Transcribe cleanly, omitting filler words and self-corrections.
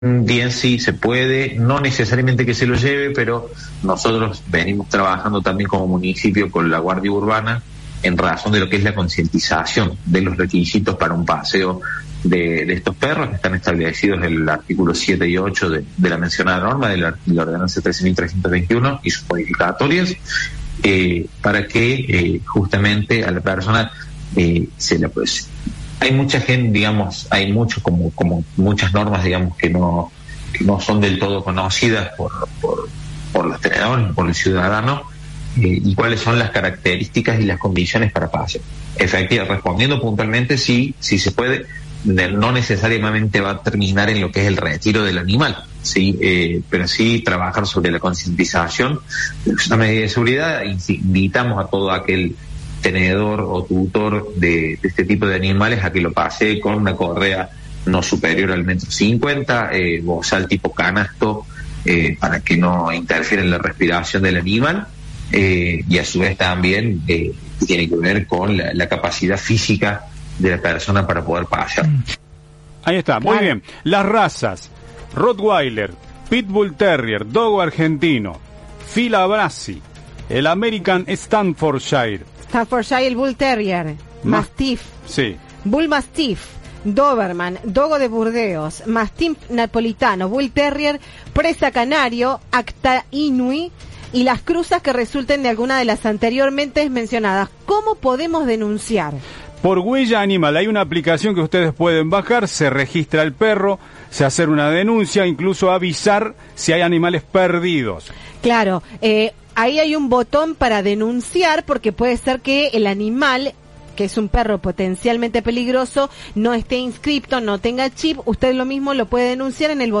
Bien, sí, se puede, no necesariamente que se lo lleve, pero nosotros venimos trabajando también como municipio con la Guardia Urbana en razón de lo que es la concientización de los requisitos para un paseo de estos perros que están establecidos en el artículo 7 y 8 de la mencionada norma de la ordenanza 13.321 y sus modificatorias, para que justamente a la persona se la pues hay mucha gente, digamos, hay mucho como muchas normas, digamos, que no son del todo conocidas por los tenedores, por el ciudadano, y cuáles son las características y las condiciones para paseo. Efectivamente, respondiendo puntualmente, sí se puede, no necesariamente va a terminar en lo que es el retiro del animal, sí, pero sí trabajar sobre la concientización de una medida de seguridad. Invitamos a todo aquel tenedor o tutor de este tipo de animales a que lo pase con una correa no superior al 1,50 m, bozal tipo canasto, para que no interfiera en la respiración del animal, y a su vez también tiene que ver con la capacidad física de la persona para poder pasear. Ahí está, muy bien. Las razas: Rottweiler, Pitbull Terrier, Dogo argentino, Fila Brasi, el American Staffordshire, el Bull Terrier, Mastiff, sí, Bull Mastiff, Doberman, Dogo de Burdeos, Mastiff napolitano, Bull Terrier, Presa canario, Acta Inui y las cruzas que resulten de alguna de las anteriormente mencionadas. ¿Cómo podemos denunciar? Por Huella Animal hay una aplicación que ustedes pueden bajar, se registra el perro, se hace una denuncia, incluso avisar si hay animales perdidos. Claro, ahí hay un botón para denunciar, porque puede ser que el animal, que es un perro potencialmente peligroso, no esté inscripto, no tenga chip. Usted lo mismo lo puede denunciar en el botón